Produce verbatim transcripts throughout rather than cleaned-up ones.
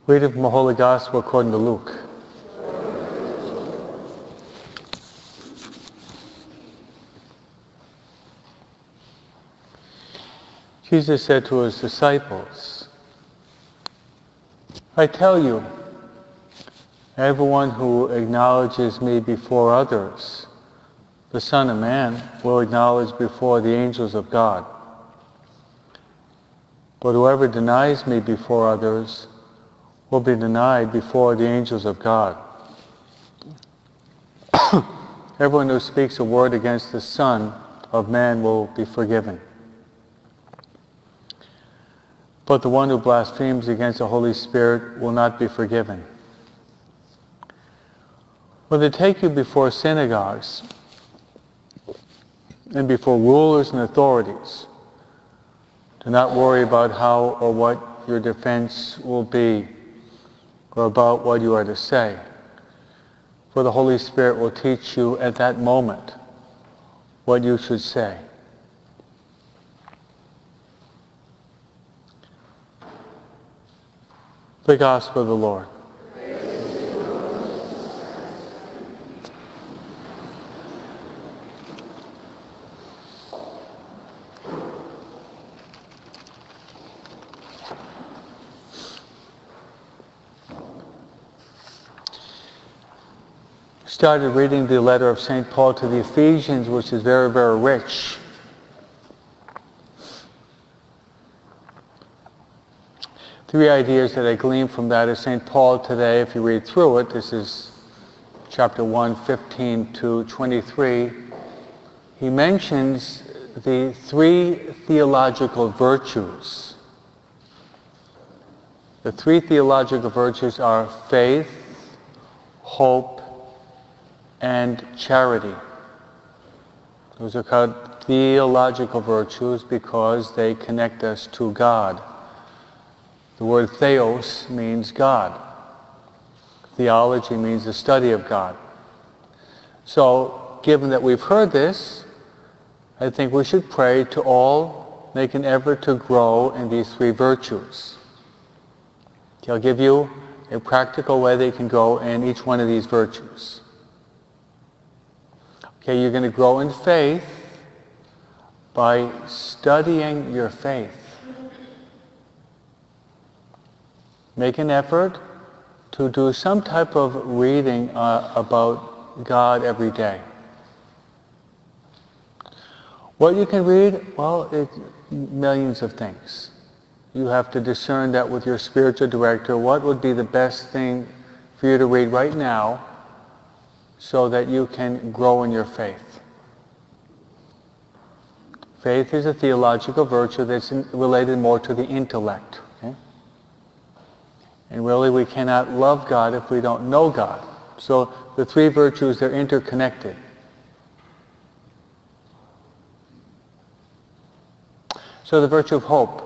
Reading from the Holy Gospel according to Luke. Jesus said to his disciples, I tell you, everyone who acknowledges me before others, the Son of Man will acknowledge before the angels of God. But whoever denies me before others will be denied before the angels of God. Everyone who speaks a word against the Son of Man will be forgiven. But the one who blasphemes against the Holy Spirit will not be forgiven. When they take you before synagogues and before rulers and authorities, do not worry about how or what your defense will be or about what you are to say. For the Holy Spirit will teach you at that moment what you should say. The Gospel of the Lord. Started reading the letter of Saint Paul to the Ephesians, which is very, very rich. Three ideas that I gleaned from that is Saint Paul today, if you read through it, this is chapter one, fifteen to twenty-three, he mentions the three theological virtues. The three theological virtues are faith, hope, and charity. Those are called theological virtues because they connect us to God. The word theos means God. Theology means the study of God. So, given that we've heard this, I think we should pray to all make an effort to grow in these three virtues. I'll give you a practical way they can go in each one of these virtues. Okay, you're going to grow in faith by studying your faith. Make an effort to do some type of reading uh, about God every day. What you can read? Well, it, millions of things. You have to discern that with your spiritual director, what would be the best thing for you to read right now so that you can grow in your faith. Faith is a theological virtue that's in, related more to the intellect. Okay? And really we cannot love God if we don't know God. So the three virtues, they're interconnected. So the virtue of hope.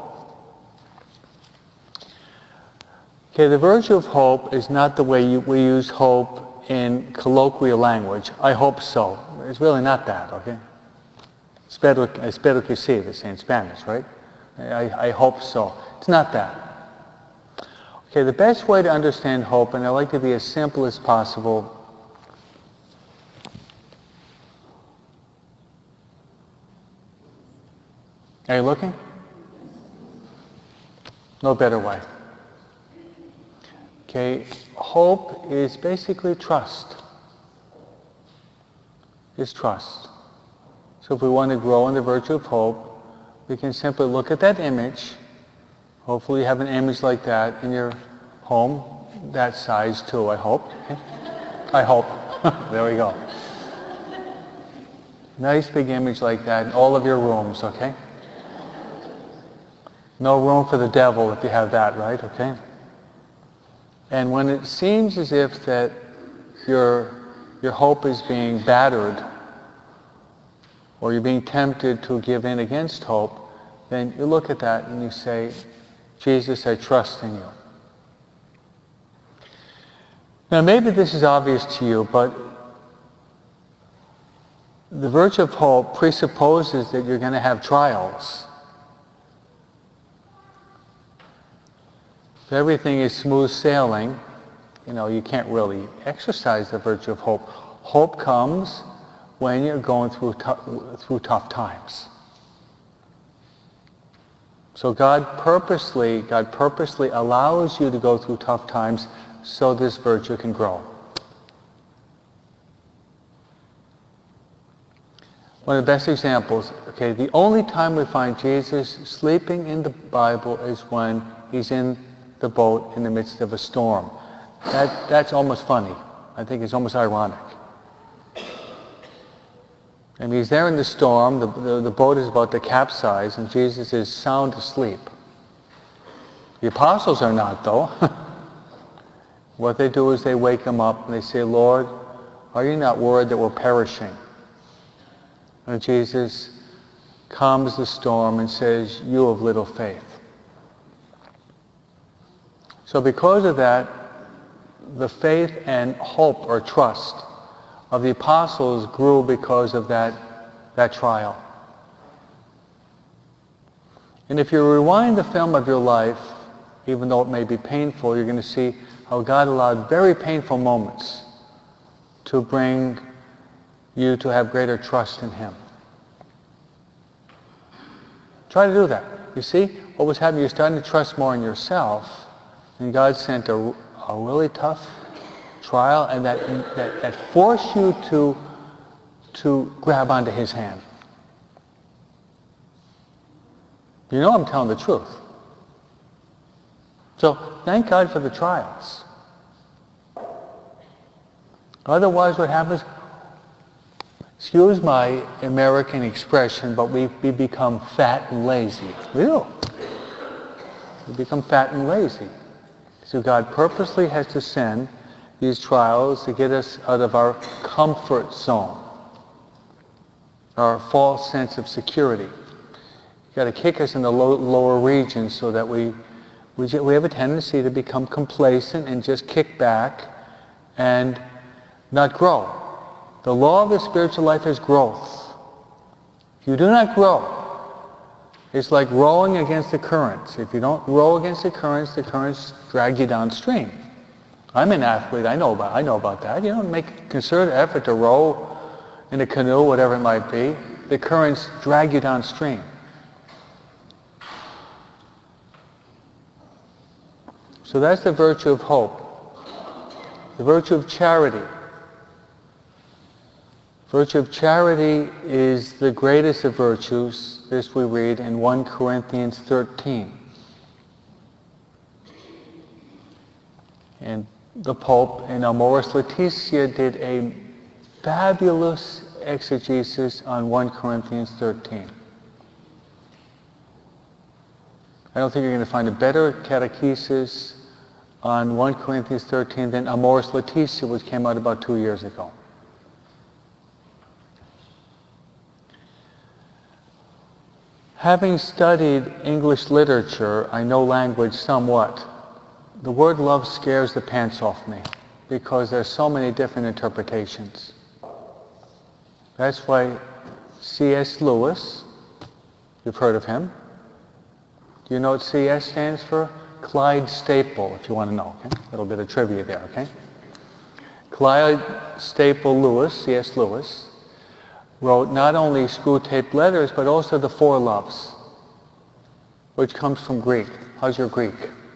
Okay, the virtue of hope is not the way you, we use hope in colloquial language. I hope so. It's really not that, okay? Espero, espero que sí, they say in Spanish, right? I, I hope so. It's not that. Okay, the best way to understand hope, and I like to be as simple as possible, are you looking? No better way. Okay, hope is basically trust. It's trust. So if we want to grow in the virtue of hope, we can simply look at that image. Hopefully you have an image like that in your home, that size too, I hope. Okay? I hope. There we go. Nice big image like that in all of your rooms, okay? No room for the devil if you have that, right? Okay? And when it seems as if that your, your hope is being battered, or you're being tempted to give in against hope, then you look at that and you say, Jesus, I trust in you. Now maybe this is obvious to you, but the virtue of hope presupposes that you're going to have trials. If everything is smooth sailing, you know, you can't really exercise the virtue of hope. Hope comes when you're going through tou- through tough times. So God purposely, God purposely allows you to go through tough times so this virtue can grow. One of the best examples, okay, the only time we find Jesus sleeping in the Bible is when he's in the boat in the midst of a storm. That, that's almost funny. I think it's almost ironic. And he's there in the storm, the, the, the boat is about to capsize, and Jesus is sound asleep. The apostles are not, though. What they do is they wake him up and they say, Lord, are you not worried that we're perishing? And Jesus calms the storm and says, you of little faith. So because of that, the faith and hope or trust of the apostles grew because of that, that trial. And if you rewind the film of your life, even though it may be painful, you're going to see how God allowed very painful moments to bring you to have greater trust in him. Try to do that. You see, what was happening, you're starting to trust more in yourself, and God sent a, a really tough trial, and that, that, that forced you to, to grab onto his hand. You know I'm telling the truth. So thank God for the trials. Otherwise what happens, excuse my American expression, but we, we become fat and lazy. We do. We become fat and lazy. So God purposely has to send these trials to get us out of our comfort zone, our false sense of security. You've got to kick us in the low, lower regions so that we, we, we have a tendency to become complacent and just kick back and not grow. The law of the spiritual life is growth. If you do not grow, it's like rowing against the currents. If you don't row against the currents, the currents drag you downstream. I'm an athlete. I know about I know about that. You don't make a concerted effort to row in a canoe, whatever it might be. The currents drag you downstream. So that's the virtue of hope. The virtue of charity. Virtue of charity is the greatest of virtues. This we read in First Corinthians thirteen. And the Pope in Amoris Laetitia did a fabulous exegesis on First Corinthians thirteen. I don't think you're going to find a better catechesis on First Corinthians thirteen than Amoris Laetitia, which came out about two years ago. Having studied English literature, I know language somewhat. The word love scares the pants off me because there's so many different interpretations. That's why C S Lewis, you've heard of him. Do you know what C S stands for? Clyde Staple, if you want to know. Okay? A little bit of trivia there, okay? Clyde Staple Lewis, C S Lewis, wrote not only Screwtape Letters, but also The Four Loves, which comes from Greek. How's your Greek?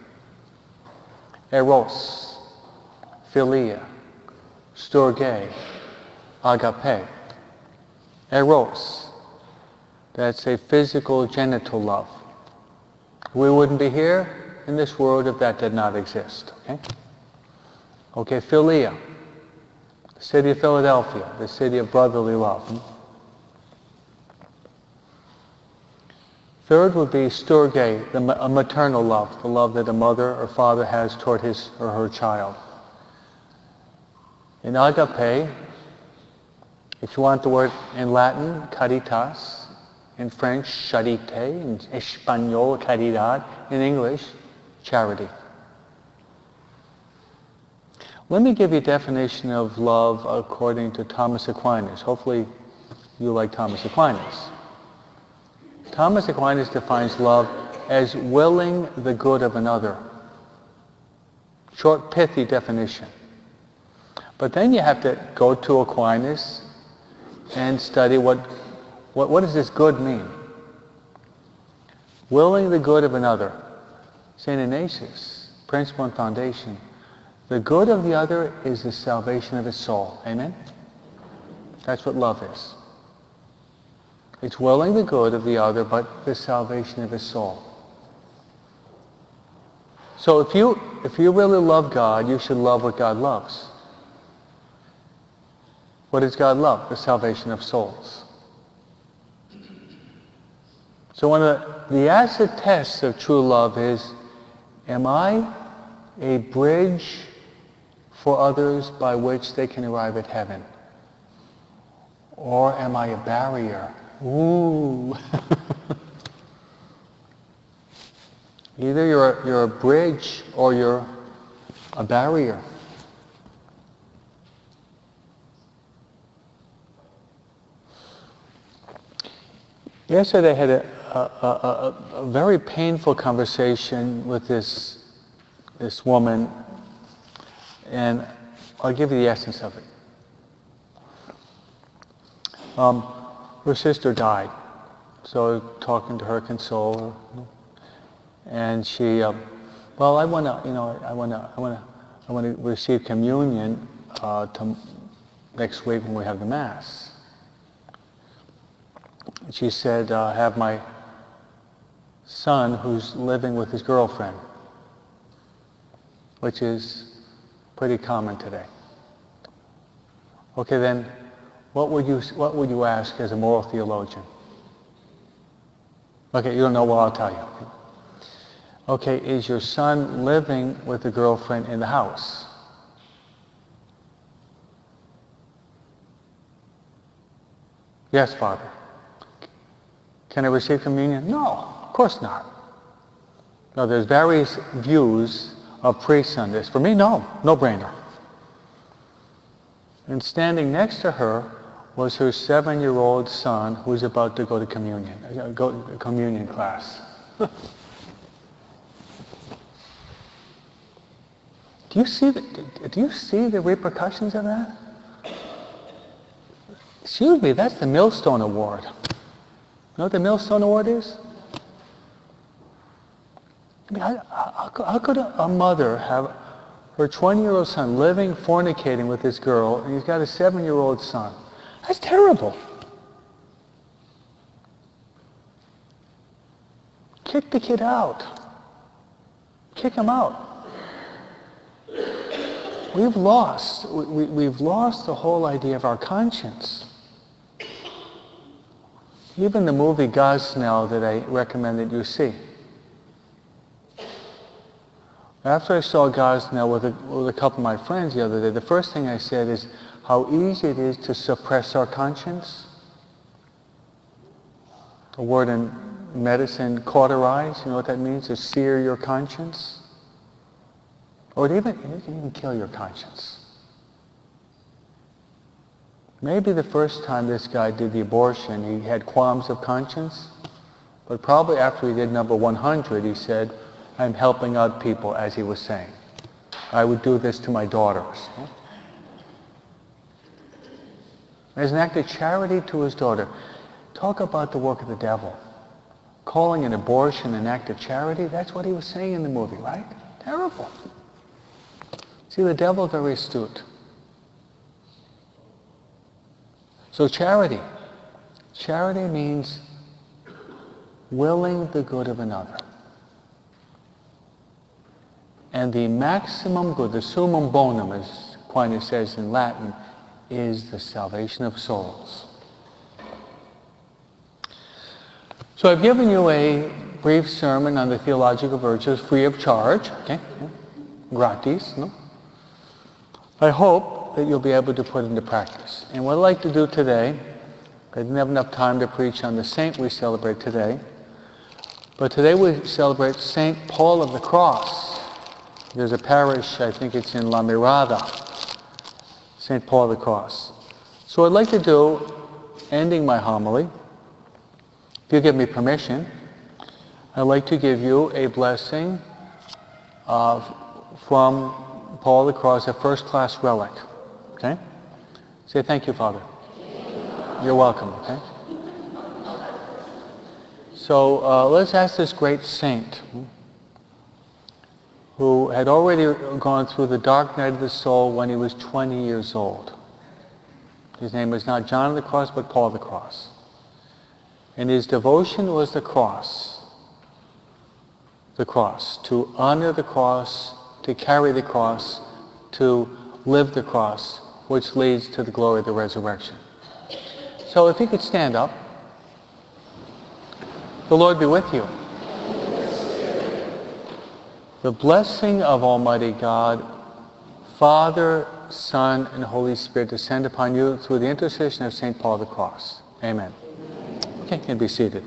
Eros, Philia, Storge, Agape. Eros, that's a physical genital love. We wouldn't be here in this world if that did not exist. Okay, okay, Philia, the city of Philadelphia, the city of brotherly love. Third would be Storge, the, a maternal love, the love that a mother or father has toward his or her child. In agape, if you want the word in Latin, caritas, in French, charité, in Espanol, caridad, in English, charity. Let me give you a definition of love according to Thomas Aquinas. Hopefully you like Thomas Aquinas. Thomas Aquinas defines love as willing the good of another. short, pithy definition. But then you have to go to Aquinas and study what, what, what does this good mean? Willing the good of another. Saint Ignatius, principle and foundation. The good of the other is the salvation of his soul. Amen? That's what love is. It's willing the good of the other, but the salvation of his soul. So if you, if you really love God, you should love what God loves. What does God love? The salvation of souls. So one of the, the acid tests of true love is, am I a bridge for others by which they can arrive at heaven? Or am I a barrier? Ooh. Either you're a, you're a bridge or you're a barrier. Yesterday I had a, a, a, a very painful conversation with this, this woman, and I'll give you the essence of it. Um, her sister died, so talking to her, console her, and she, um, well, I want to, you know, I want to, I want to, I want to receive communion uh, to next week when we have the Mass. She said, uh, have my son who's living with his girlfriend, which is pretty common today. Okay, then, what would you what would you ask as a moral theologian? Okay, you don't know, well, I'll tell you. Okay, is your son living with the girlfriend in the house? Yes, Father. Can I receive communion? No, of course not. No, there's various views of priests on this. For me, no, no brainer. And standing next to her was her seven-year-old son who's about to go to communion, go to communion class. Do you see the, do you see the repercussions of that? Excuse me, that's the Millstone Award. You know what the Millstone Award is? I mean, how, how, how could a, a mother have her twenty-year-old son living, fornicating with this girl, and he's got a seven-year-old son? That's terrible. Kick the kid out. Kick him out. We've lost, we, we've lost the whole idea of our conscience. Even the movie Gosnell that I recommend that you see. After I saw Gosnell with a, with a couple of my friends the other day, the first thing I said is how easy it is to suppress our conscience. The word in medicine, cauterize, you know what that means? To sear your conscience. Or it even, it can even kill your conscience. Maybe the first time this guy did the abortion, he had qualms of conscience. But probably after he did number one hundred, he said, I'm helping out people, as he was saying. I would do this to my daughters. As an act of charity to his daughter. Talk about the work of the devil. Calling an abortion an act of charity, that's what he was saying in the movie, right? Terrible. See, the devil's very astute. So charity. Charity means willing the good of another. And the maximum good, the summum bonum, as Aquinas says in Latin, is the salvation of souls. So I've given you a brief sermon on the theological virtues free of charge, okay? Gratis, no? I hope that you'll be able to put into practice. And what I'd like to do today, I didn't have enough time to preach on the saint we celebrate today, but today we celebrate Saint Paul of the Cross. There's a parish, I think it's in La Mirada, Saint Paul of the Cross. So what I'd like to do, ending my homily, if you give me permission, I'd like to give you a blessing uh, from Paul of the Cross, a first-class relic. Okay? Say thank you, Father. You're welcome. Okay? So uh, let's ask this great saint who had already gone through the dark night of the soul when he was twenty years old. His name was not John of the Cross, but Paul of the Cross. And his devotion was the cross. The cross. To honor the cross, to carry the cross, to live the cross, which leads to the glory of the resurrection. So if you could stand up. The Lord be with you. The blessing of Almighty God, Father, Son, and Holy Spirit descend upon you through the intercession of Saint Paul of the Cross. Amen. Okay, you can be seated.